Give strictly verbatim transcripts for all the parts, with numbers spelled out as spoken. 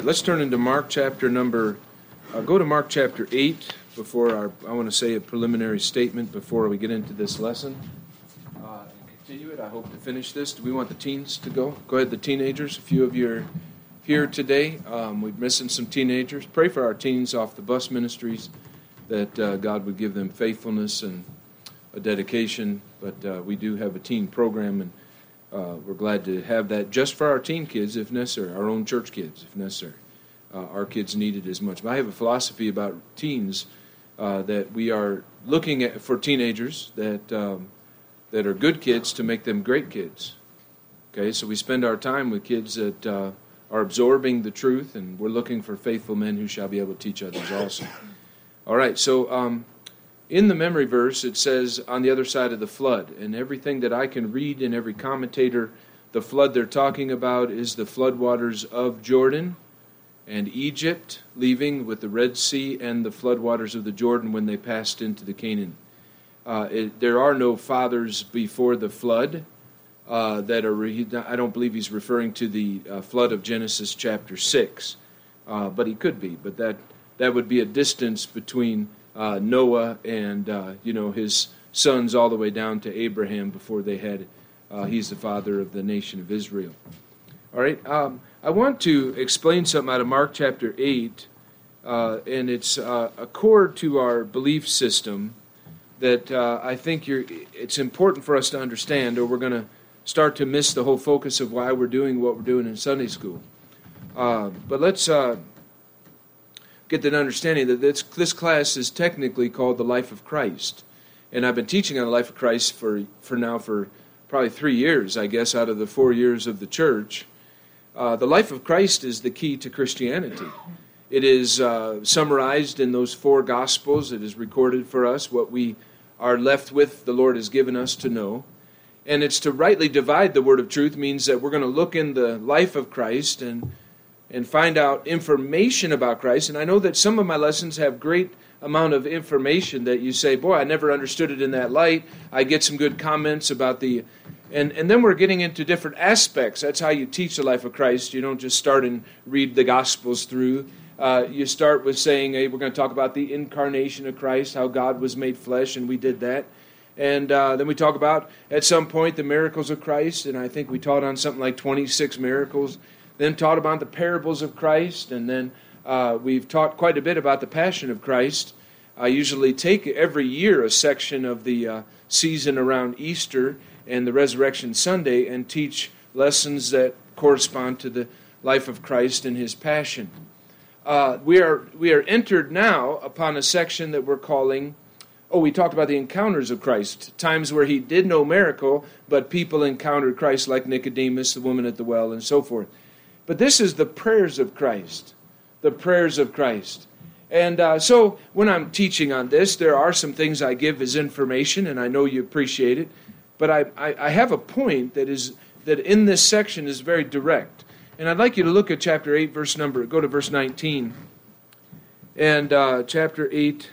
Let's turn into Mark chapter number, uh, go to Mark chapter eight before our, I want to say a preliminary statement before we get into this lesson. Uh, and continue it. I hope to finish this. Do we want the teens to go? Go ahead, the teenagers. A few of you are here today. Um, we're missing some teenagers. Pray for our teens off the bus ministries, that uh, God would give them faithfulness and a dedication. But uh, we do have a teen program, and Uh, we're glad to have that just for our teen kids, if necessary, our own church kids, if necessary. Uh, our kids need it as much. But I have a philosophy about teens uh, that we are looking at for teenagers that um, that are good kids to make them great kids. Okay, so we spend our time with kids that uh, are absorbing the truth, and we're looking for faithful men who shall be able to teach others also. All right, so um, in the memory verse, it says, on the other side of the flood. And everything that I can read in every commentator, the flood they're talking about is the floodwaters of Jordan and Egypt, leaving with the Red Sea and the floodwaters of the Jordan when they passed into the Canaan. Uh, it, there are no fathers before the flood. Uh, that are. I don't believe he's referring to the uh, flood of Genesis chapter six. Uh, but he could be. But that, that would be a distance between Uh, Noah and, uh, you know, his sons all the way down to Abraham before they had, uh, he's the father of the nation of Israel. All right, um, I want to explain something out of Mark chapter eight, uh, and it's uh, a core to our belief system that uh, I think you're, it's important for us to understand, or we're going to start to miss the whole focus of why we're doing what we're doing in Sunday school. Uh, but let's Uh, get that understanding that this, this class is technically called the Life of Christ. And I've been teaching on the Life of Christ for, for now for probably three years, I guess, out of the four years of the church. Uh, the Life of Christ is the key to Christianity. It is uh, summarized in those four Gospels. It is recorded for us what we are left with, the Lord has given us to know. And it's to rightly divide the word of truth means that we're going to look in the life of Christ and and find out information about Christ. And I know that some of my lessons have great amount of information that you say, boy, I never understood it in that light. I get some good comments about the... And, and then we're getting into different aspects. That's how you teach the life of Christ. You don't just start and read the Gospels through. Uh, you start with saying, hey, we're going to talk about the incarnation of Christ, how God was made flesh, and we did that. And uh, then we talk about, at some point, the miracles of Christ. And I think we taught on something like twenty-six miracles. Then taught about the parables of Christ, and then uh, we've taught quite a bit about the Passion of Christ. I usually take every year a section of the uh, season around Easter and the Resurrection Sunday and teach lessons that correspond to the life of Christ and His Passion. Uh, we are we are entered now upon a section that we're calling, oh, we talked about the encounters of Christ, times where He did no miracle, but people encountered Christ like Nicodemus, the woman at the well, and so forth. But this is the prayers of Christ, the prayers of Christ. And uh, so when I'm teaching on this, there are some things I give as information, and I know you appreciate it. But I, I, I have a point that is that in this section is very direct. And I'd like you to look at chapter eight, verse number, go to verse nineteen. And uh, chapter eight,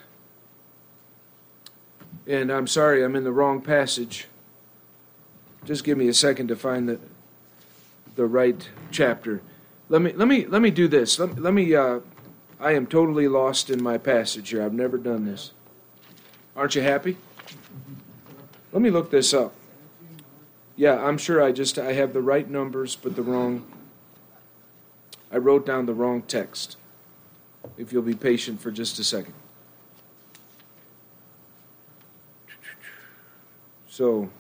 and I'm sorry, I'm in the wrong passage. Just give me a second to find the the right chapter. Let me let me let me do this. Let, let me. Uh, I am totally lost in my passage here. I've never done this. Aren't you happy? Let me look this up. Yeah, I'm sure I just I have the right numbers, but the wrong. I wrote down the wrong text. If you'll be patient for just a second. So.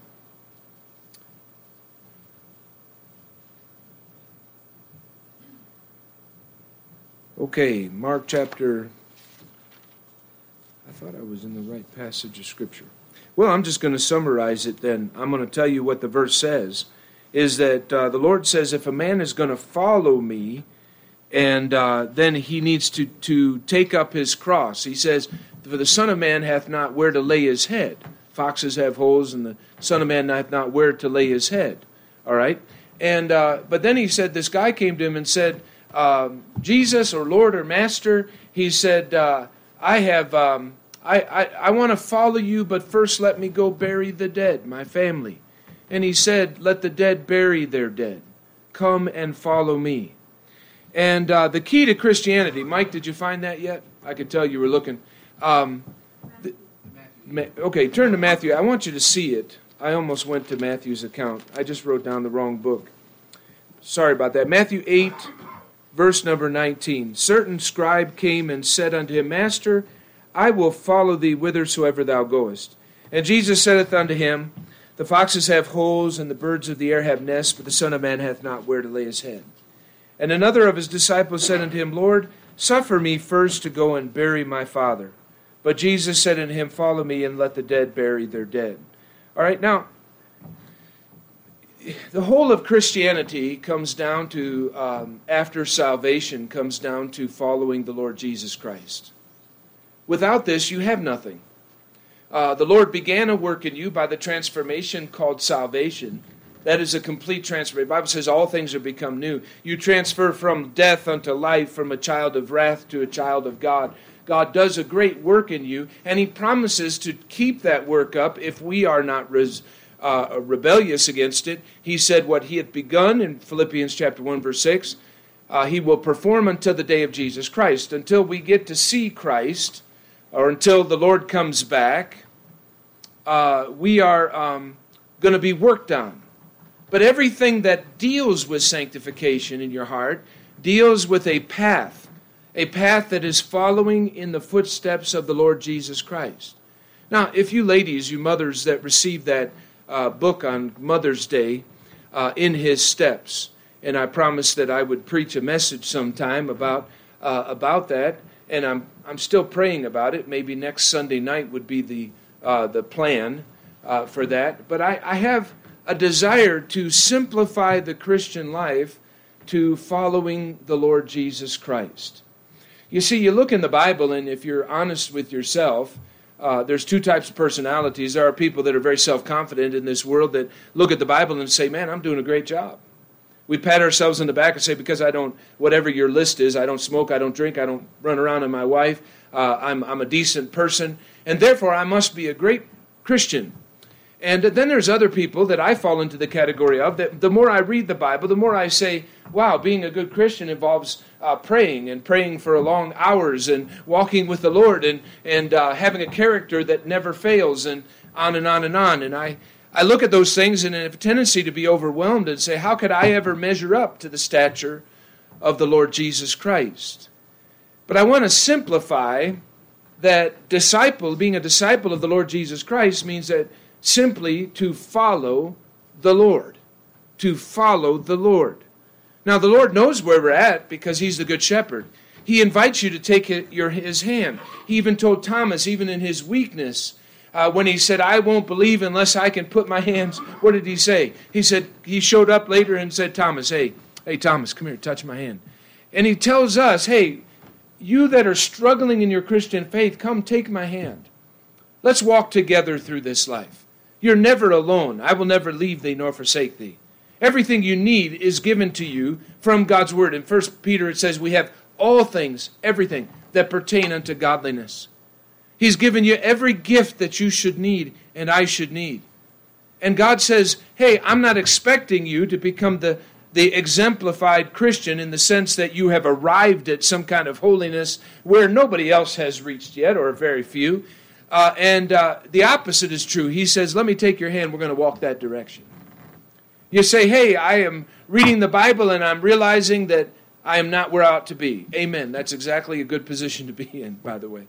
Okay, Mark chapter, I thought I was in the right passage of Scripture. Well, I'm just going to summarize it then. I'm going to tell you what the verse says, is that uh, the Lord says if a man is going to follow me, and uh, then he needs to, to take up his cross. He says, for the Son of Man hath not where to lay his head. Foxes have holes, and the Son of Man hath not where to lay his head. All right? And uh, but then he said, this guy came to him and said, Um, Jesus or Lord or Master, he said, uh, I have, um, I, I, I want to follow you, but first let me go bury the dead, my family. And he said, let the dead bury their dead. Come and follow me. And uh, the key to Christianity, Mike, did you find that yet? I could tell you were looking. Um, the, Ma- okay, turn to Matthew. I want you to see it. I almost went to Matthew's account. I just wrote down the wrong book. Sorry about that. Matthew eight, verse number nineteen. Certain scribe came and said unto him, Master, I will follow thee whithersoever thou goest. And Jesus saith unto him, The foxes have holes, and the birds of the air have nests, but the Son of Man hath not where to lay his head. And another of his disciples said unto him, Lord, suffer me first to go and bury my father. But Jesus said unto him, Follow me, and let the dead bury their dead. All right, now, the whole of Christianity comes down to, um, after salvation, comes down to following the Lord Jesus Christ. Without this, you have nothing. Uh, the Lord began a work in you by the transformation called salvation. That is a complete transformation. The Bible says all things are become new. You transfer from death unto life, from a child of wrath to a child of God. God does a great work in you, and He promises to keep that work up if we are not res, uh, rebellious against it. He said what He had begun in Philippians chapter one, verse six, uh, He will perform until the day of Jesus Christ. Until we get to see Christ, or until the Lord comes back, uh, we are um, going to be worked on. But everything that deals with sanctification in your heart deals with a path. A path that is following in the footsteps of the Lord Jesus Christ. Now, if you ladies, you mothers that received that uh, book on Mother's Day, uh, In His Steps, and I promised that I would preach a message sometime about uh, about that, and I'm I'm still praying about it. Maybe next Sunday night would be the uh, the plan uh, for that. But I, I have a desire to simplify the Christian life to following the Lord Jesus Christ. You see, you look in the Bible, and if you're honest with yourself, uh, there's two types of personalities. There are people that are very self-confident in this world that look at the Bible and say, man, I'm doing a great job. We pat ourselves on the back and say, because I don't, whatever your list is, I don't smoke, I don't drink, I don't run around on my wife, uh, I'm, I'm a decent person, and therefore I must be a great Christian. And then there's other people that I fall into the category of, that the more I read the Bible, the more I say, wow, being a good Christian involves uh, praying, and praying for long hours, and walking with the Lord, and, and uh, having a character that never fails, and on and on and on. And I, I look at those things and I have a tendency to be overwhelmed and say, how could I ever measure up to the stature of the Lord Jesus Christ? But I want to simplify that disciple, being a disciple of the Lord Jesus Christ means that simply to follow the Lord. To follow the Lord. Now, the Lord knows where we're at because He's the Good Shepherd. He invites you to take your, His hand. He even told Thomas, even in his weakness, uh, when he said, I won't believe unless I can put my hands, what did He say? He said, He showed up later and said, Thomas, hey, hey, Thomas, come here, touch my hand. And He tells us, hey, you that are struggling in your Christian faith, come take my hand. Let's walk together through this life. You're never alone. I will never leave thee nor forsake thee. Everything you need is given to you from God's Word. In First Peter it says we have all things, everything that pertain unto godliness. He's given you every gift that you should need and I should need. And God says, hey, I'm not expecting you to become the, the exemplified Christian in the sense that you have arrived at some kind of holiness where nobody else has reached yet, or very few. Uh, and uh, the opposite is true. He says, let me take your hand. We're going to walk that direction. You say, hey, I am reading the Bible and I'm realizing that I am not where I ought to be. Amen. That's exactly a good position to be in, by the way.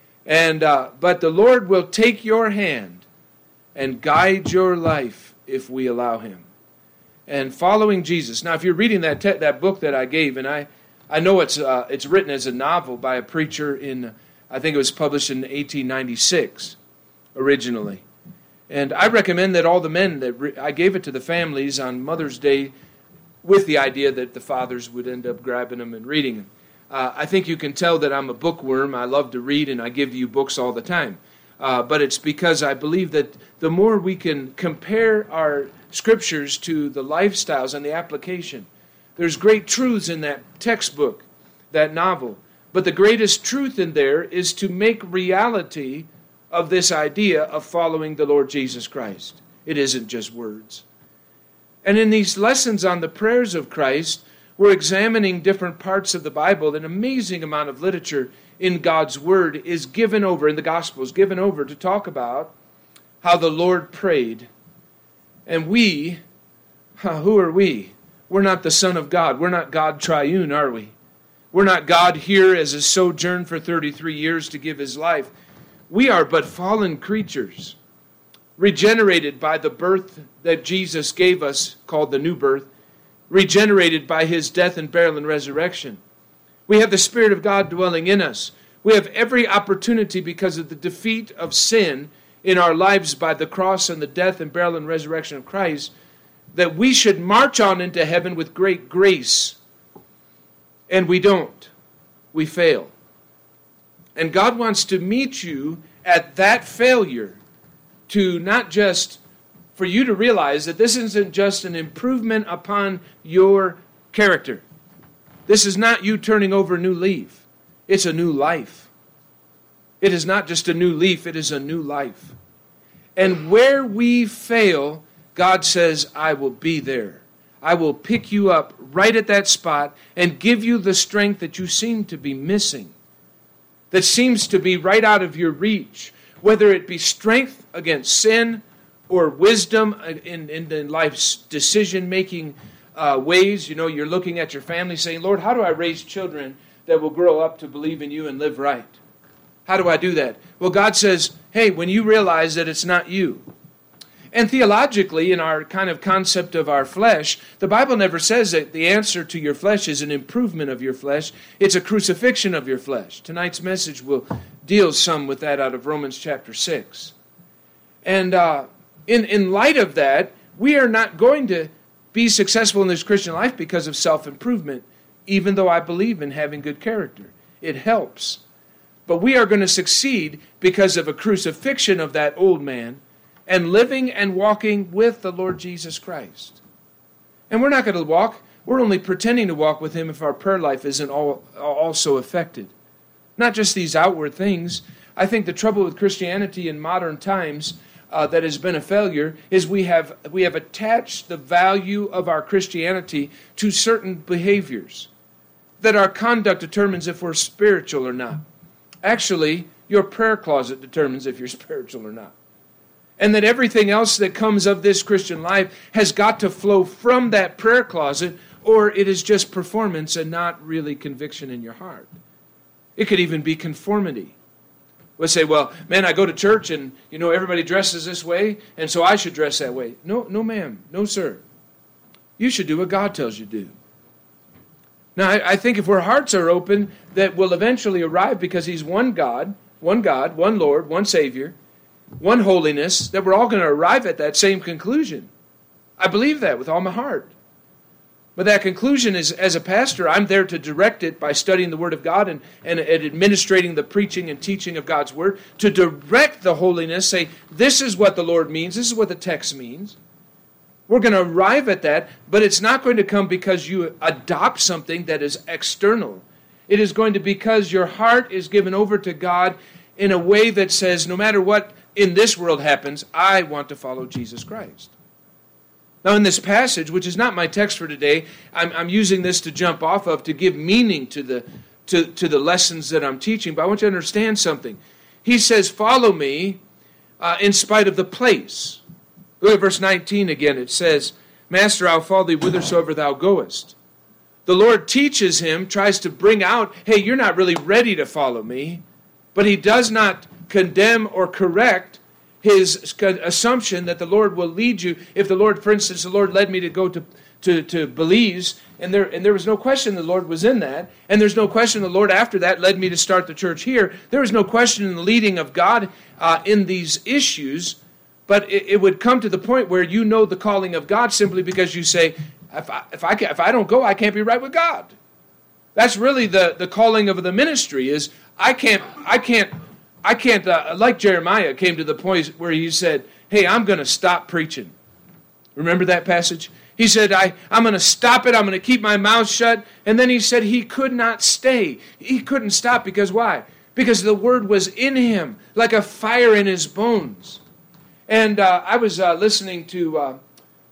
And uh, but the Lord will take your hand and guide your life if we allow Him. And following Jesus. Now, if you're reading that te- that book that I gave, and I, I know it's uh, it's written as a novel by a preacher in, I think it was published in eighteen ninety-six originally. And I recommend that all the men, that re- I gave it to the families on Mother's Day with the idea that the fathers would end up grabbing them and reading them. Uh, I think you can tell that I'm a bookworm. I love to read, and I give you books all the time. Uh, but it's because I believe that the more we can compare our scriptures to the lifestyles and the application, there's great truths in that textbook, that novel. But the greatest truth in there is to make reality of this idea of following the Lord Jesus Christ. It isn't just words. And in these lessons on the prayers of Christ, we're examining different parts of the Bible. An amazing amount of literature in God's Word is given over, in the Gospels, given over to talk about how the Lord prayed. And we, who are we? We're not the Son of God. We're not God triune, are we? We're not God here as a sojourn for thirty-three years to give his life. We are but fallen creatures, regenerated by the birth that Jesus gave us, called the new birth, regenerated by his death and burial and resurrection. We have the Spirit of God dwelling in us. We have every opportunity because of the defeat of sin in our lives by the cross and the death and burial and resurrection of Christ, that we should march on into heaven with great grace. And we don't. We fail. And God wants to meet you at that failure, to not just, for you to realize that this isn't just an improvement upon your character. This is not you turning over a new leaf. It's a new life. It is not just a new leaf, it is a new life. And where we fail, God says, I will be there. I will pick you up right at that spot and give you the strength that you seem to be missing, that seems to be right out of your reach, whether it be strength against sin or wisdom in, in, in life's decision-making uh, ways. You know, you're looking at your family saying, Lord, how do I raise children that will grow up to believe in you and live right? How do I do that? Well, God says, hey, when you realize that it's not you. And theologically, in our kind of concept of our flesh, the Bible never says that the answer to your flesh is an improvement of your flesh. It's a crucifixion of your flesh. Tonight's message will deal some with that out of Romans chapter six. And uh, in, in light of that, we are not going to be successful in this Christian life because of self-improvement, even though I believe in having good character. It helps. But we are going to succeed because of a crucifixion of that old man and living and walking with the Lord Jesus Christ. And we're not going to walk, we're only pretending to walk with him if our prayer life isn't all, also affected. Not just these outward things. I think the trouble with Christianity in modern times uh, that has been a failure is we have we have attached the value of our Christianity to certain behaviors, that our conduct determines if we're spiritual or not. Actually, your prayer closet determines if you're spiritual or not. And that everything else that comes of this Christian life has got to flow from that prayer closet, or it is just performance and not really conviction in your heart. It could even be conformity. We'll say, well, man, I go to church and, you know, everybody dresses this way, and so I should dress that way. No, no, ma'am. No, sir. You should do what God tells you to do. Now, I, I think if our hearts are open, that we'll eventually arrive, because he's one God, one God, one Lord, one Savior, one holiness, that we're all going to arrive at that same conclusion. I believe that with all my heart. But that conclusion is, as a pastor, I'm there to direct it by studying the Word of God and, and, and administrating the preaching and teaching of God's Word, to direct the holiness, say, this is what the Lord means, this is what the text means. We're going to arrive at that, but it's not going to come because you adopt something that is external. It is going to be because your heart is given over to God in a way that says, no matter what in this world happens, I want to follow Jesus Christ. Now, in this passage, which is not my text for today, I'm, I'm using this to jump off of to give meaning to the to, to the lessons that I'm teaching. But I want you to understand something. He says, follow me uh, in spite of the place. Look at verse nineteen again. It says, Master, I'll follow thee whithersoever thou goest. The Lord teaches him, tries to bring out, hey, you're not really ready to follow me. But he does not condemn or correct his assumption that the Lord will lead you. If the Lord, for instance, the Lord led me to go to, to, to Belize, and there, and there was no question the Lord was in that, and there's no question the Lord after that led me to start the church here. There was no question in the leading of God uh, in these issues, but it, it would come to the point where you know the calling of God simply because you say, if I, if I, if I don't go, I can't be right with God. That's really the, the calling of the ministry is, I can't, I can't, I can't, uh, like Jeremiah came to the point where he said, hey, I'm going to stop preaching. Remember that passage? He said, I, I'm going to stop it. I'm going to keep my mouth shut. And then he said he could not stay. He couldn't stop because why? Because the word was in him like a fire in his bones. And uh, I was uh, listening to uh,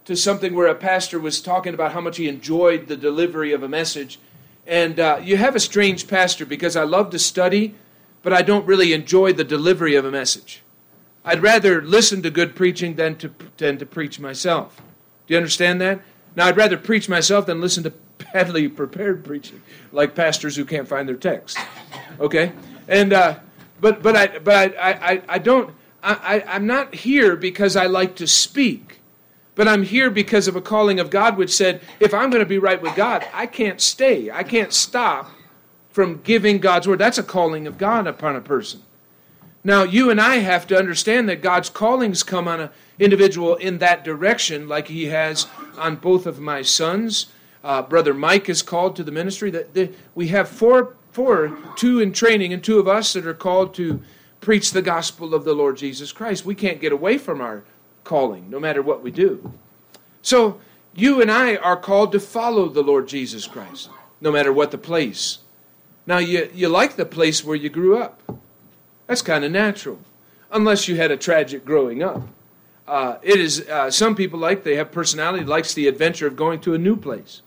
to something where a pastor was talking about how much he enjoyed the delivery of a message. And uh, you have a strange pastor, because I love to study, but I don't really enjoy the delivery of a message. I'd rather listen to good preaching than to, than to preach myself. Do you understand that? Now, I'd rather preach myself than listen to badly prepared preaching, like pastors who can't find their text. Okay? And uh, but but I but I I, I don't I, I I'm not here because I like to speak, but I'm here because of a calling of God, which said, if I'm going to be right with God, I can't stay. I can't stop from giving God's word. That's a calling of God upon a person. Now, you and I have to understand that God's callings come on an individual in that direction, like He has on both of my sons. Uh, Brother Mike is called to the ministry. That the, we have four, four, two in training, and two of us that are called to preach the gospel of the Lord Jesus Christ. We can't get away from our calling, no matter what we do. So, you and I are called to follow the Lord Jesus Christ, no matter what the place. Now, you, you like the place where you grew up. That's kind of natural, unless you had a tragic growing up. Uh, it is uh, some people like, they have personality, likes the adventure of going to a new place.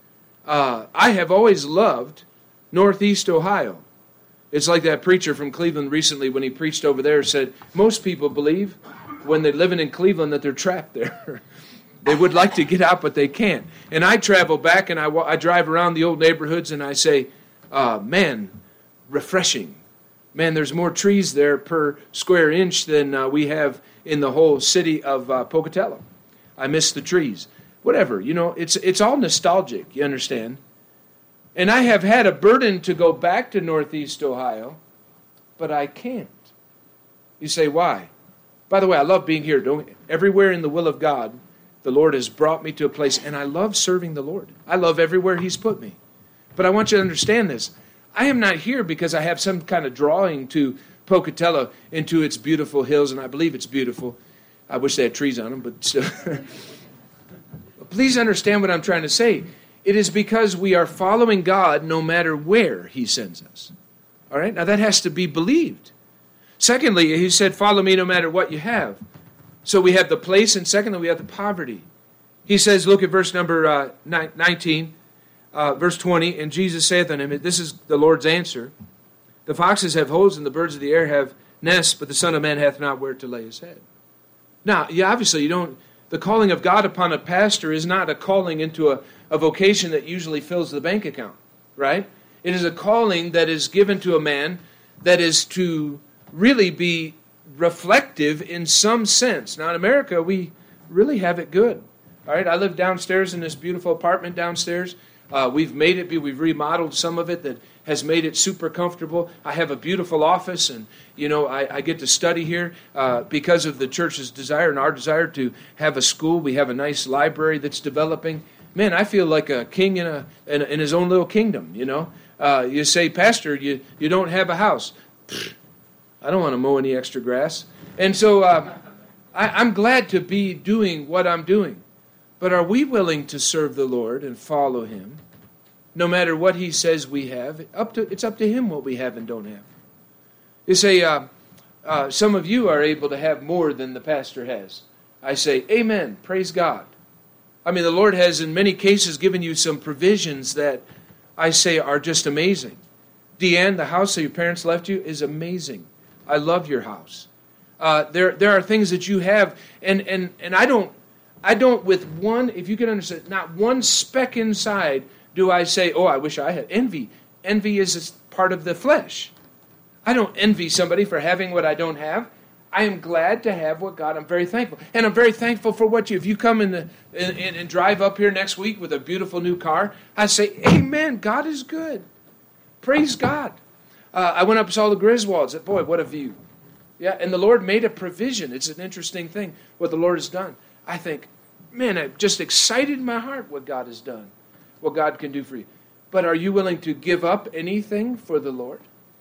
Uh, I have always loved Northeast Ohio. It's like that preacher from Cleveland recently, when he preached over there, said most people believe when they're living in Cleveland that they're trapped there. They would like to get out, but they can't. And I travel back and I, I drive around the old neighborhoods and I say, uh, man, refreshing. Man, there's more trees there per square inch than uh, we have in the whole city of uh, Pocatello. I miss the trees. Whatever, you know, it's it's all nostalgic, you understand? And I have had a burden to go back to Northeast Ohio, but I can't. You say, why? By the way, I love being here. Don't, everywhere in the will of God, the Lord has brought me to a place, and I love serving the Lord. I love everywhere He's put me. But I want you to understand this. I am not here because I have some kind of drawing to Pocatello into its beautiful hills, and I believe it's beautiful. I wish they had trees on them, but still. Please understand what I'm trying to say. It is because we are following God no matter where He sends us. All right? Now that has to be believed. Secondly, He said, follow me no matter what you have. So we have the place, and secondly, we have the poverty. He says, look at verse number uh, nineteen. Uh, verse twenty, and Jesus saith unto him, this is the Lord's answer, the foxes have holes and the birds of the air have nests, but the Son of Man hath not where to lay his head. Now, yeah, obviously, you don't, the calling of God upon a pastor is not a calling into a, a vocation that usually fills the bank account, right? It is a calling that is given to a man that is to really be reflective in some sense. Now, in America, we really have it good. All right, I live downstairs in this beautiful apartment downstairs. Uh, we've made it, we've remodeled some of it that has made it super comfortable. I have a beautiful office, and, you know, I, I get to study here uh, because of the church's desire and our desire to have a school. We have a nice library that's developing. Man, I feel like a king in a in, in his own little kingdom, you know. Uh, you say, Pastor, you, you don't have a house. Pfft, I don't want to mow any extra grass. And so uh, I, I'm glad to be doing what I'm doing. But are we willing to serve the Lord and follow Him, no matter what He says we have? Up to It's up to Him what we have and don't have. You say, uh, uh, some of you are able to have more than the pastor has. I say, amen, praise God. I mean, the Lord has in many cases given you some provisions that I say are just amazing. Deanne, the house that your parents left you is amazing. I love your house. Uh, there, there are things that you have, and and and I don't. I don't, with one, if you can understand, not one speck inside do I say, oh, I wish I had envy. Envy is a part of the flesh. I don't envy somebody for having what I don't have. I am glad to have what God, I'm very thankful. And I'm very thankful for what you, if you come in the, in, in, and drive up here next week with a beautiful new car, I say, amen, God is good. Praise God. Uh, I went up and saw the Griswolds. Boy, what a view. Yeah, and the Lord made a provision. It's an interesting thing what the Lord has done. I think, man, it just excited my heart what God has done, what God can do for you. But are you willing to give up anything for the Lord?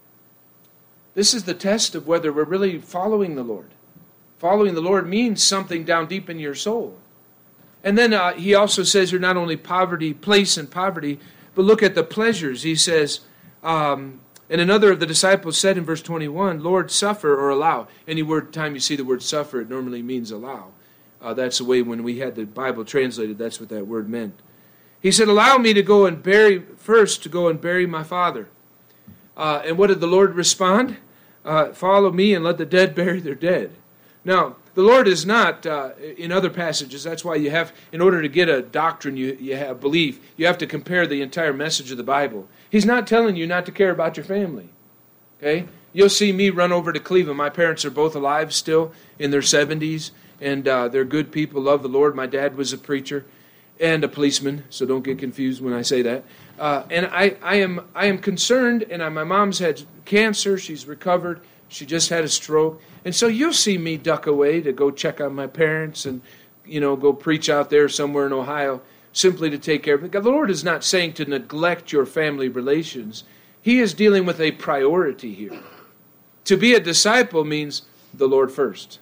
This is the test of whether we're really following the Lord. Following the Lord means something down deep in your soul. And then uh, he also says here not only poverty, place and poverty, but look at the pleasures. He says, um, and another of the disciples said in verse twenty-one, Lord, suffer or allow. Any word time you see the word suffer, it normally means allow. Uh, that's the way when we had the Bible translated, that's what that word meant. He said, allow me to go and bury, first to go and bury my father. Uh, and what did the Lord respond? Uh, follow me and let the dead bury their dead. Now, the Lord is not, uh, in other passages, that's why you have, in order to get a doctrine, you, you have belief, you have to compare the entire message of the Bible. He's not telling you not to care about your family. Okay? You'll see me run over to Cleveland. My parents are both alive still in their seventies, and uh, they're good people, love the Lord. My dad was a preacher and a policeman, so don't get confused when I say that. Uh, and I, I am I am concerned, and I, my mom's had cancer. She's recovered. She just had a stroke. And so you'll see me duck away to go check on my parents and, you know, go preach out there somewhere in Ohio simply to take care of it. The Lord is not saying to neglect your family relations. He is dealing with a priority here. To be a disciple means the Lord first.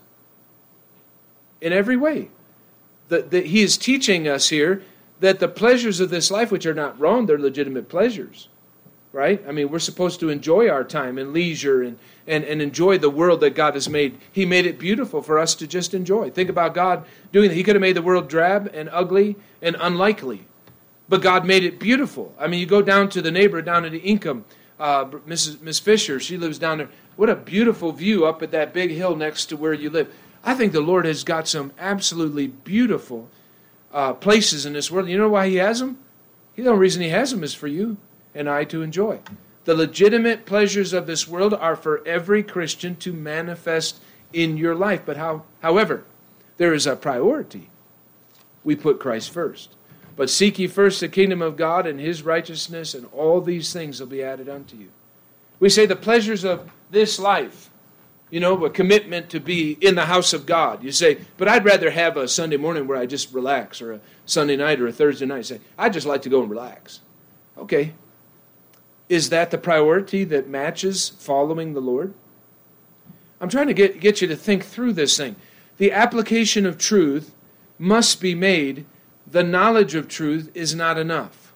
In every way. The, the, he is teaching us here that the pleasures of this life, which are not wrong, they're legitimate pleasures. Right? I mean, we're supposed to enjoy our time and leisure and, and, and enjoy the world that God has made. He made it beautiful for us to just enjoy. Think about God doing that. He could have made the world drab and ugly and unlikely. But God made it beautiful. I mean, you go down to the neighbor down in Ingham, uh, Missus Miss Fisher, she lives down there. What a beautiful view up at that big hill next to where you live. I think the Lord has got some absolutely beautiful uh, places in this world. You know why He has them? The only reason He has them is for you and I to enjoy. The legitimate pleasures of this world are for every Christian to manifest in your life. But how, however, there is a priority. We put Christ first. But seek ye first the kingdom of God and His righteousness, and all these things will be added unto you. We say the pleasures of this life, you know, a commitment to be in the house of God. You say, but I'd rather have a Sunday morning where I just relax, or a Sunday night or a Thursday night. You say, I'd just like to go and relax. Okay. Is that the priority that matches following the Lord? I'm trying to get, get you to think through this thing. The application of truth must be made. The knowledge of truth is not enough.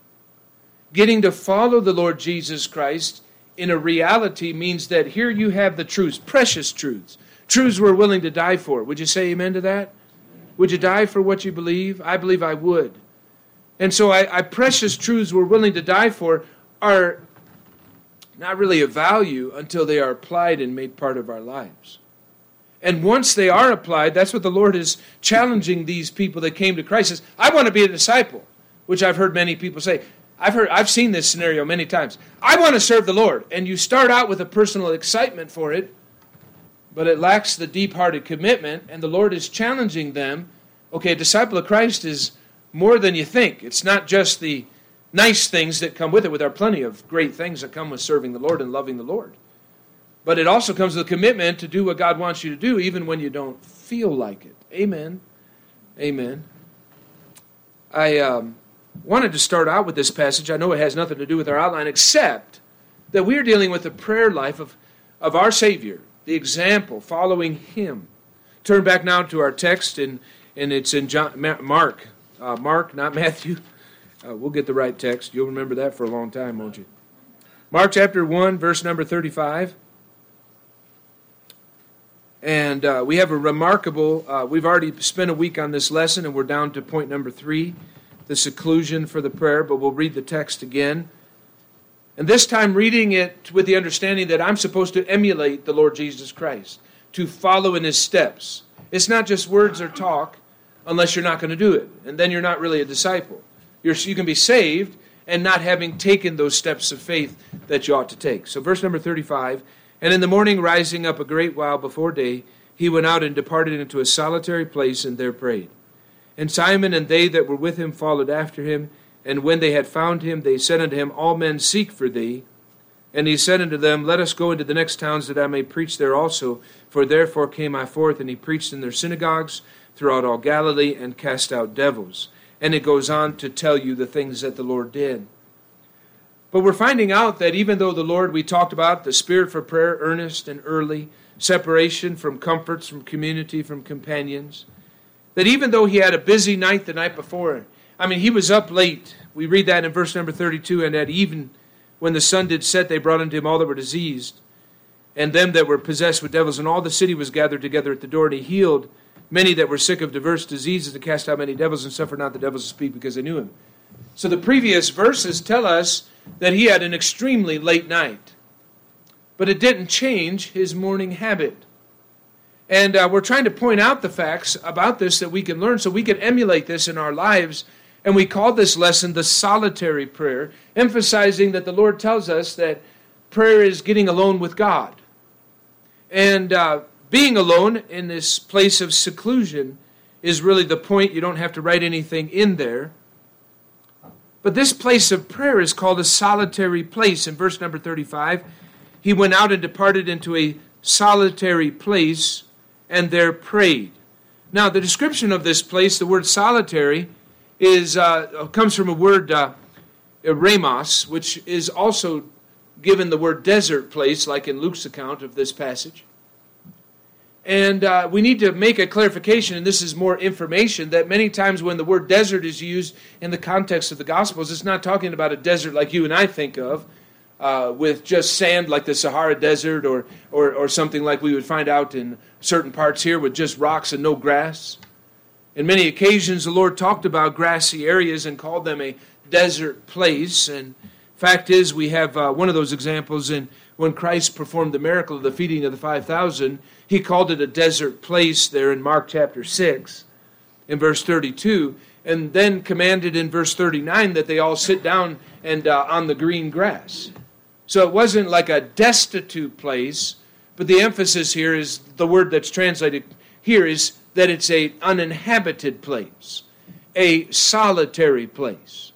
Getting to follow the Lord Jesus Christ in a reality means that here you have the truths, precious truths, truths we're willing to die for. Would you say amen to that? Would you die for what you believe? I believe I would. And so I, I precious truths we're willing to die for are not really of value until they are applied and made part of our lives. And once they are applied, that's what the Lord is challenging these people that came to Christ. Says, I want to be a disciple, which I've heard many people say. I've heard, I've seen this scenario many times. I want to serve the Lord. And you start out with a personal excitement for it, but it lacks the deep-hearted commitment, and the Lord is challenging them. Okay, a disciple of Christ is more than you think. It's not just the nice things that come with it. There are plenty of great things that come with serving the Lord and loving the Lord. But it also comes with a commitment to do what God wants you to do, even when you don't feel like it. Amen. Amen. I um, wanted to start out with this passage. I know it has nothing to do with our outline, except that we are dealing with the prayer life of, of our Savior, the example, following Him. Turn back now to our text, and, and it's in John, Mark. Uh, Mark, not Matthew. Uh, we'll get the right text. You'll remember that for a long time, won't you? Mark chapter one, verse number thirty-five. And uh, we have a remarkable, uh, we've already spent a week on this lesson, and we're down to point number three, the seclusion for the prayer, but we'll read the text again. And this time reading it with the understanding that I'm supposed to emulate the Lord Jesus Christ, to follow in His steps. It's not just words or talk unless you're not going to do it, and then you're not really a disciple. You're, you can be saved and not having taken those steps of faith that you ought to take. So verse number thirty-five, and in the morning rising up a great while before day, he went out and departed into a solitary place and there prayed. And Simon and they that were with him followed after him, and when they had found him, they said unto him, All men seek for thee. And he said unto them, Let us go into the next towns, that I may preach there also. For therefore came I forth, and he preached in their synagogues throughout all Galilee, and cast out devils. And it goes on to tell you the things that the Lord did. But we're finding out that even though the Lord, we talked about the spirit for prayer, earnest and early, separation from comforts, from community, from companions, that even though he had a busy night the night before, I mean, he was up late. We read that in verse number thirty-two, and at even when the sun did set, they brought unto him all that were diseased, and them that were possessed with devils, and all the city was gathered together at the door, and he healed many that were sick of diverse diseases, and cast out many devils, and suffered not the devils to speak because they knew him. So the previous verses tell us that he had an extremely late night. But it didn't change his morning habit. And uh, we're trying to point out the facts about this that we can learn so we can emulate this in our lives. And we call this lesson the solitary prayer, emphasizing that the Lord tells us that prayer is getting alone with God. And uh, being alone in this place of seclusion is really the point. You don't have to write anything in there. But this place of prayer is called a solitary place. In verse number thirty-five, he went out and departed into a solitary place and there prayed. Now, the description of this place, the word solitary, is uh, comes from a word, uh, ramos, which is also given the word desert place, like in Luke's account of this passage. And uh, we need to make a clarification, and this is more information, that many times when the word desert is used in the context of the Gospels, it's not talking about a desert like you and I think of, uh, with just sand like the Sahara Desert, or, or, or something like we would find out in certain parts here with just rocks and no grass. In many occasions, the Lord talked about grassy areas and called them a desert place. And fact is, we have uh, one of those examples in when Christ performed the miracle of the feeding of the five thousand. He called it a desert place there in Mark chapter six, in verse thirty-two, and then commanded in verse thirty-nine that they all sit down and uh, on the green grass. So it wasn't like a destitute place, but the emphasis here is the word that's translated here is that it's an uninhabited place, a solitary place.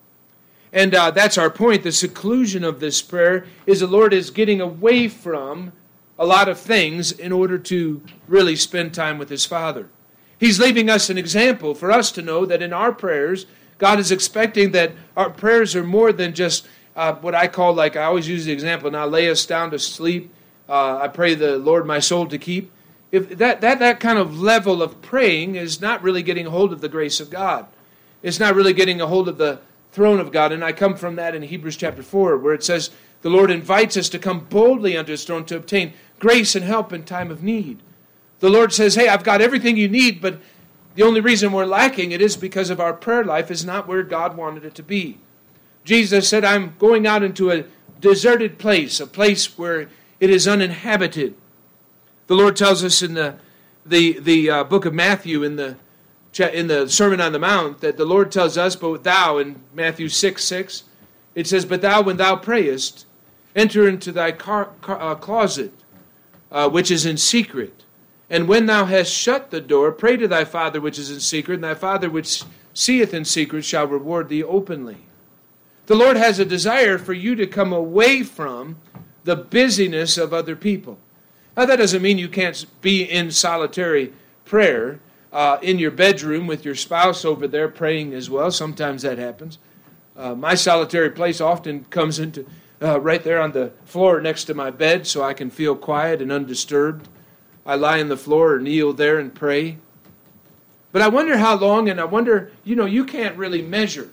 And uh, that's our point. The seclusion of this prayer is the Lord is getting away from a lot of things in order to really spend time with his Father. He's leaving us an example for us to know that in our prayers, God is expecting that our prayers are more than just uh, what I call, like I always use the example, now lay us down to sleep. Uh, I pray the Lord my soul to keep. If that, that, that kind of level of praying is not really getting a hold of the grace of God. It's not really getting a hold of the throne of God. And I come from that in Hebrews chapter four, where it says the Lord invites us to come boldly unto his throne to obtain grace and help in time of need. The Lord says, hey, I've got everything you need, but the only reason we're lacking it is because of our prayer life is not where God wanted it to be. Jesus said, I'm going out into a deserted place, a place where it is uninhabited. The Lord tells us in the the the uh, book of Matthew, in the in the Sermon on the Mount, that the Lord tells us, but thou, in Matthew six six, it says, but thou, when thou prayest, enter into thy car, car, uh, closet, uh, which is in secret. And when thou hast shut the door, pray to thy Father which is in secret, and thy Father which seeth in secret shall reward thee openly. The Lord has a desire for you to come away from the busyness of other people. Now, that doesn't mean you can't be in solitary prayer uh, in your bedroom with your spouse over there praying as well. Sometimes that happens. Uh, my solitary place often comes into uh, right there on the floor next to my bed so I can feel quiet and undisturbed. I lie on the floor or kneel there and pray. But I wonder how long, and I wonder, you know, you can't really measure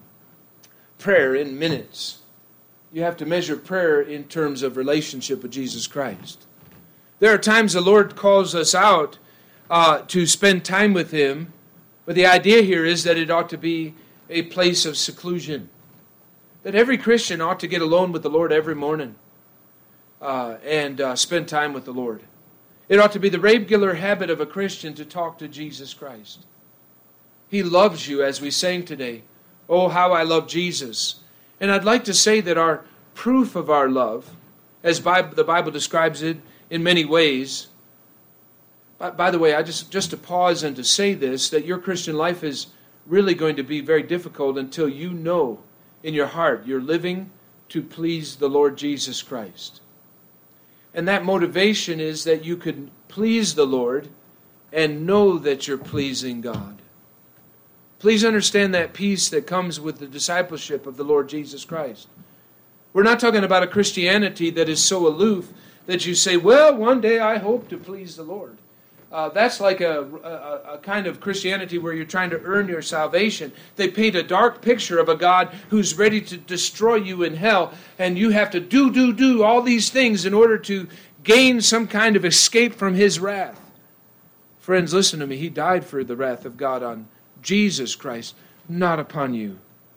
prayer in minutes. You have to measure prayer in terms of relationship with Jesus Christ. There are times the Lord calls us out uh, to spend time with him, but the idea here is that it ought to be a place of seclusion. That every Christian ought to get alone with the Lord every morning uh, and uh, spend time with the Lord. It ought to be the regular habit of a Christian to talk to Jesus Christ. He loves you, as we sang today. Oh, how I love Jesus. And I'd like to say that our proof of our love, as Bible, the Bible describes it in many ways. By, by the way, I just, just to pause and to say this, that your Christian life is really going to be very difficult until you know in your heart you're living to please the Lord Jesus Christ. And that motivation is that you can please the Lord and know that you're pleasing God. Please understand that peace that comes with the discipleship of the Lord Jesus Christ. We're not talking about a Christianity that is so aloof that you say, well, one day I hope to please the Lord. Uh, that's like a, a, a kind of Christianity where you're trying to earn your salvation. They paint a dark picture of a God who's ready to destroy you in hell, and you have to do, do, do all these things in order to gain some kind of escape from his wrath. Friends, listen to me. He died for the wrath of God on Jesus Christ, not upon you.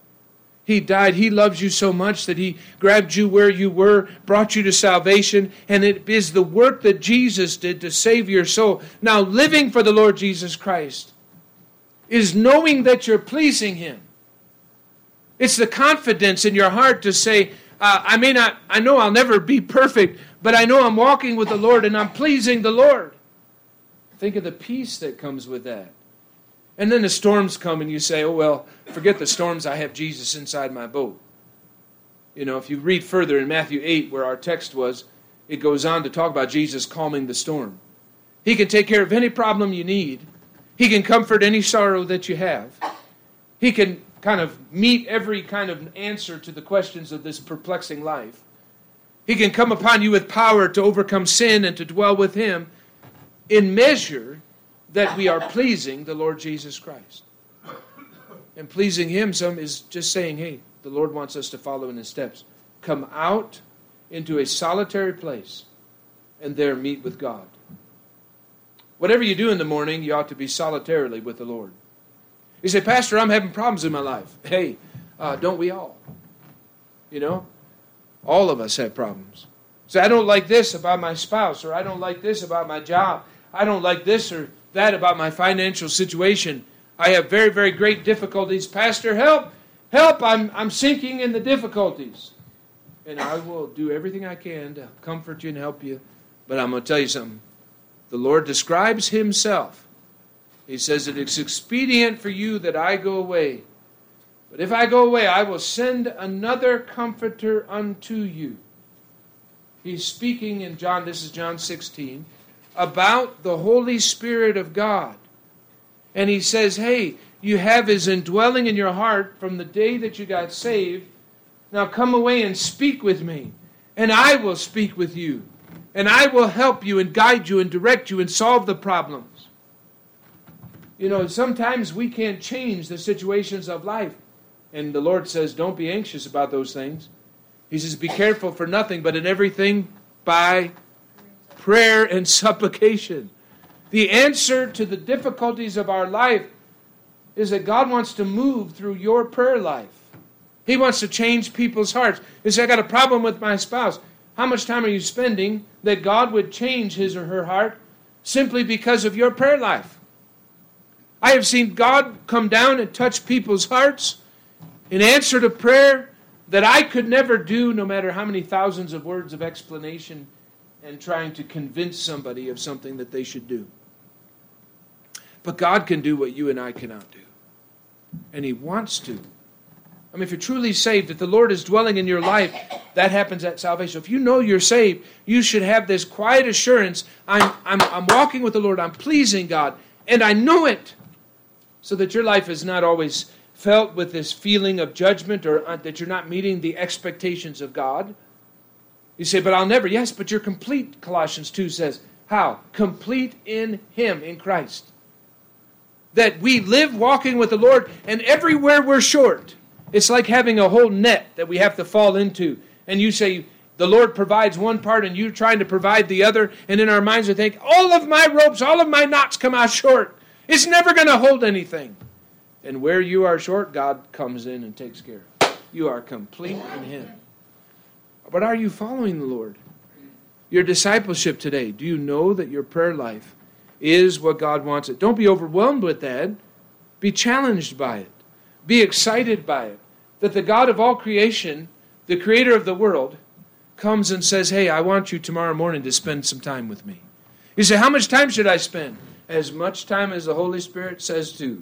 He died. He loves you so much that He grabbed you where you were, brought you to salvation, and it is the work that Jesus did to save your soul. Now, living for the Lord Jesus Christ is knowing that you're pleasing Him. It's the confidence in your heart to say, uh, I may not, I know I'll never be perfect, but I know I'm walking with the Lord and I'm pleasing the Lord. Think of the peace that comes with that. And then the storms come and you say, oh, well, forget the storms. I have Jesus inside my boat. You know, if you read further in Matthew eight, where our text was, it goes on to talk about Jesus calming the storm. He can take care of any problem you need. He can comfort any sorrow that you have. He can kind of meet every kind of answer to the questions of this perplexing life. He can come upon you with power to overcome sin and to dwell with Him in measure that we are pleasing the Lord Jesus Christ. And pleasing Him some is just saying, hey, the Lord wants us to follow in His steps. Come out into a solitary place and there meet with God. Whatever you do in the morning, you ought to be solitarily with the Lord. You say, Pastor, I'm having problems in my life. Hey, uh, don't we all? You know, all of us have problems. Say, I don't like this about my spouse, or I don't like this about my job. I don't like this or that about my financial situation. I have very, very great difficulties. Pastor, help, help, I'm, I'm sinking in the difficulties. And I will do everything I can to comfort you and help you. But I'm going to tell you something. The Lord describes Himself. He says that it's expedient for you that I go away. But if I go away, I will send another comforter unto you. He's speaking in John, this is John sixteen, about the Holy Spirit of God. And He says, hey, you have His indwelling in your heart from the day that you got saved. Now come away and speak with me, and I will speak with you. And I will help you and guide you and direct you and solve the problems. You know, sometimes we can't change the situations of life. And the Lord says, don't be anxious about those things. He says, be careful for nothing, but in everything by prayer and supplication. The answer to the difficulties of our life is that God wants to move through your prayer life. He wants to change people's hearts. You say, I got a problem with my spouse. How much time are you spending that God would change his or her heart simply because of your prayer life? I have seen God come down and touch people's hearts in answer to prayer that I could never do, no matter how many thousands of words of explanation and trying to convince somebody of something that they should do. But God can do what you and I cannot do. And He wants to. I mean, if you're truly saved, if the Lord is dwelling in your life, that happens at salvation. If you know you're saved, you should have this quiet assurance, I'm, I'm, I'm walking with the Lord, I'm pleasing God, and I know it. So that your life is not always felt with this feeling of judgment or uh, that you're not meeting the expectations of God. You say, but I'll never. Yes, but you're complete, Colossians two says. How? Complete in Him, in Christ. That we live walking with the Lord, and everywhere we're short, it's like having a whole net that we have to fall into. And you say, the Lord provides one part and you're trying to provide the other. And in our minds we think, all of my ropes, all of my knots come out short. It's never going to hold anything. And where you are short, God comes in and takes care of it. You are complete in Him. But are you following the Lord? Your discipleship today, do you know that your prayer life is what God wants it? Don't be overwhelmed with that. Be challenged by it. Be excited by it. That the God of all creation, the creator of the world, comes and says, hey, I want you tomorrow morning to spend some time with me. You say, how much time should I spend? As much time as the Holy Spirit says to.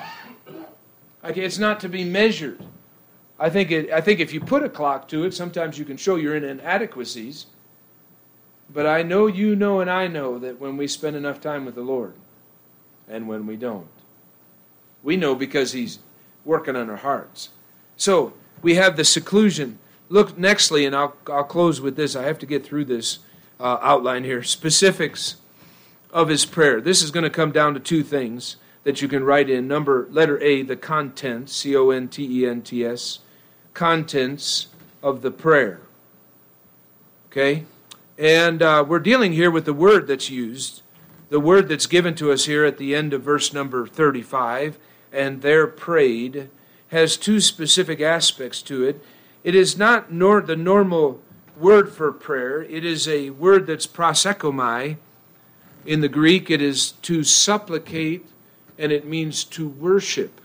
Okay, it's not to be measured. I think it, I think if you put a clock to it, sometimes you can show your inadequacies. But I know you know and I know that when we spend enough time with the Lord and when we don't. We know because He's working on our hearts. So, we have the seclusion. Look nextly, and I'll, I'll close with this. I have to get through this uh, outline here. Specifics of his prayer. This is going to come down to two things that you can write in. Number, letter A, the contents, C O N T E N T S, contents of the prayer. Okay? And uh, we're dealing here with the word that's used. the word that's given to us here at the end of verse number thirty-five, and there prayed, has two specific aspects to it. It is not nor the normal word for prayer. It is a word that's prosekomai. In the Greek, it is to supplicate, and it means to worship.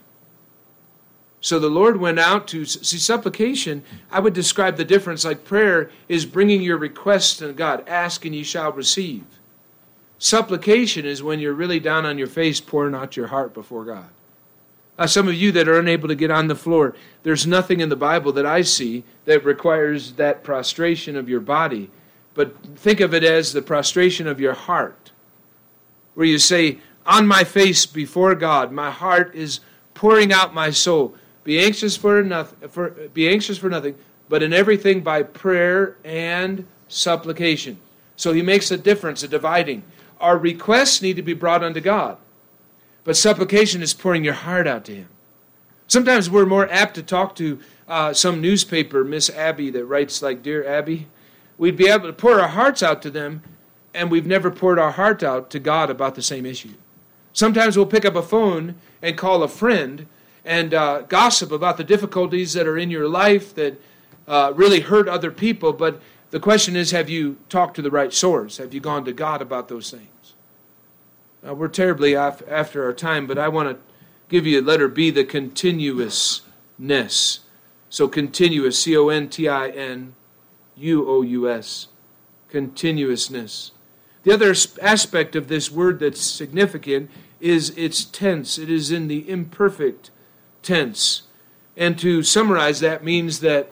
So the Lord went out to, see, supplication, I would describe the difference like prayer is bringing your requests to God. Ask and ye shall receive. Supplication is when you're really down on your face pouring out your heart before God. Uh, some of you that are unable to get on the floor, there's nothing in the Bible that I see that requires that prostration of your body. But think of it as the prostration of your heart, where you say, on my face before God, my heart is pouring out my soul. Be anxious for nothing, for, be anxious for nothing, but in everything by prayer and supplication. So he makes a difference, a dividing. Our requests need to be brought unto God, but supplication is pouring your heart out to him. Sometimes we're more apt to talk to uh, some newspaper, Miss Abby, that writes like, Dear Abby. We'd be able to pour our hearts out to them, and we've never poured our heart out to God about the same issue. Sometimes we'll pick up a phone and call a friend and uh, gossip about the difficulties that are in your life that uh, really hurt other people. But the question is, have you talked to the right source? Have you gone to God about those things? Uh, we're terribly off after our time, but I want to give you letter B, the continuousness. So continuous, C O N T I N U O U S, continuousness. The other aspect of this word that's significant is its tense. It is in the imperfect tense. And to summarize that means that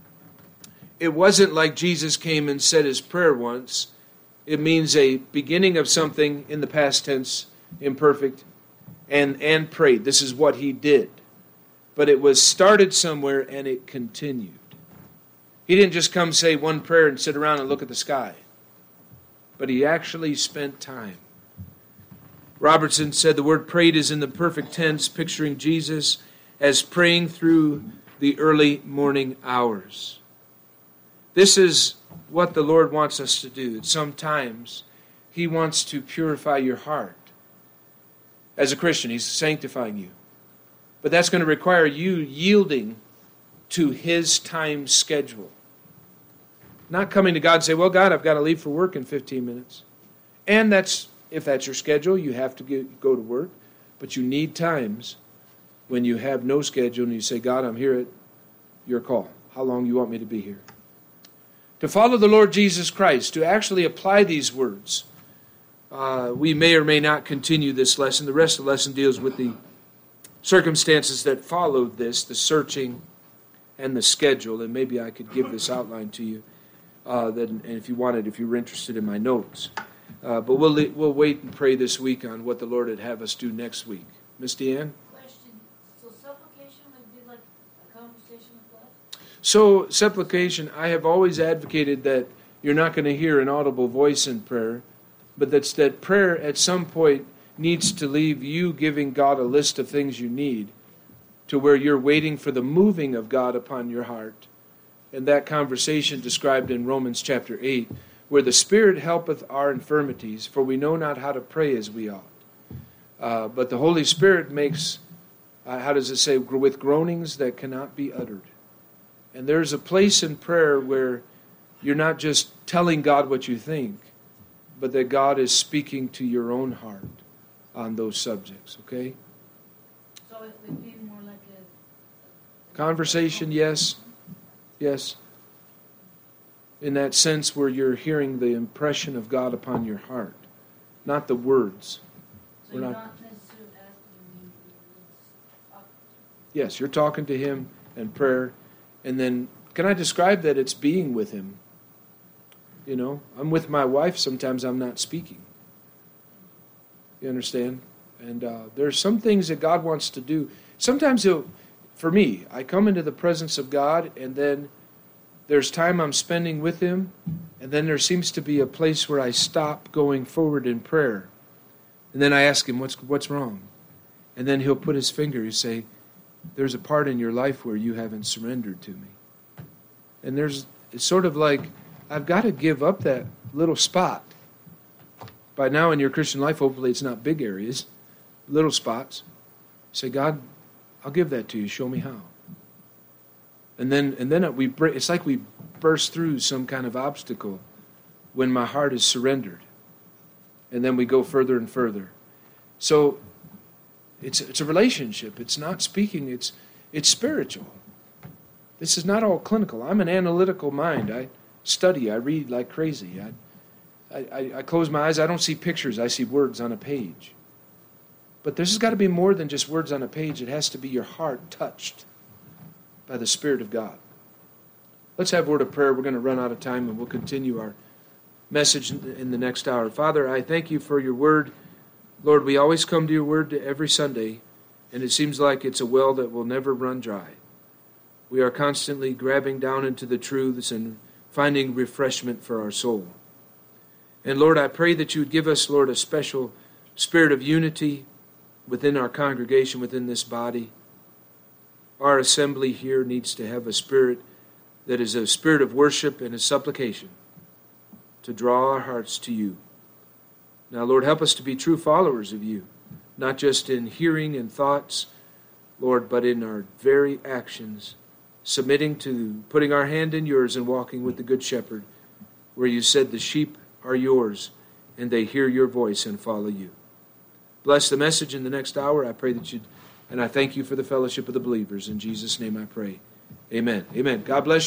it wasn't like Jesus came and said his prayer once. It means a beginning of something in the past tense, imperfect, and, and prayed. This is what he did. But it was started somewhere and it continued. He didn't just come say one prayer and sit around and look at the sky. But he actually spent time. Robertson said the word prayed is in the perfect tense, picturing Jesus as praying through the early morning hours. This is what the Lord wants us to do. Sometimes he wants to purify your heart. As a Christian, he's sanctifying you. But that's going to require you yielding to his time schedule. Not coming to God and say, well, God, I've got to leave for work in fifteen minutes. And that's, if that's your schedule, you have to get, go to work. But you need times when you have no schedule and you say, God, I'm here at your call. How long do you want me to be here? To follow the Lord Jesus Christ, to actually apply these words. Uh, we may or may not continue this lesson. The rest of the lesson deals with the circumstances that followed this, the searching and the schedule. And maybe I could give this outline to you. Uh, that, and if you wanted, if you were interested in my notes. Uh, but we'll we'll wait and pray this week on what the Lord would have us do next week. Miss Deanne? Question. So supplication would be like a conversation with God? So supplication, I have always advocated that you're not going to hear an audible voice in prayer, but that's that prayer at some point needs to leave you giving God a list of things you need to where you're waiting for the moving of God upon your heart. And that conversation described in Romans chapter eight, where the Spirit helpeth our infirmities, for we know not how to pray as we ought. Uh, but the Holy Spirit makes, uh, how does it say, with groanings that cannot be uttered. And there's a place in prayer where you're not just telling God what you think, but that God is speaking to your own heart on those subjects, okay? So it would be more like a... Conversation, yes. Yes. In that sense where you're hearing the impression of God upon your heart, not the words. So We're you're not, not necessarily asking me to talk. yes, you're talking to him in prayer. And then, can I describe that it's being with him? You know, I'm with my wife, sometimes I'm not speaking. You understand? And uh, there's some things that God wants to do. Sometimes he'll, for me, I come into the presence of God, and then there's time I'm spending with him, and then there seems to be a place where I stop going forward in prayer. And then I ask him, what's what's wrong? And then he'll put his finger, he'll say, there's a part in your life where you haven't surrendered to me. And there's, it's sort of like, I've got to give up that little spot By now in your Christian life, hopefully it's not big areas, little spots. Say, God, I'll give that to you. Show me how. And then, and then we it's like we burst through some kind of obstacle when my heart is surrendered. And then we go further and further. So it's it's a relationship. It's not speaking. It's it's spiritual. This is not all clinical. I'm an analytical mind. I study. I read like crazy. I, I, I close my eyes. I don't see pictures. I see words on a page. But this has got to be more than just words on a page. It has to be your heart touched by the Spirit of God. Let's have a word of prayer. We're going to run out of time, and we'll continue our message in the next hour. Father, I thank you for your word. Lord, we always come to your word every Sunday, and it seems like it's a well that will never run dry. We are constantly grabbing down into the truths and finding refreshment for our soul. And Lord, I pray that you would give us, Lord, a special spirit of unity within our congregation, within this body. Our assembly here needs to have a spirit that is a spirit of worship and a supplication to draw our hearts to you. Now, Lord, help us to be true followers of you, not just in hearing and thoughts, Lord, but in our very actions, submitting to putting our hand in yours and walking with the Good Shepherd, where you said the sheep are yours and they hear your voice and follow you. Bless the message in the next hour. I pray that you'd, and I thank you for the fellowship of the believers. In Jesus' name I pray. Amen. Amen. God bless you.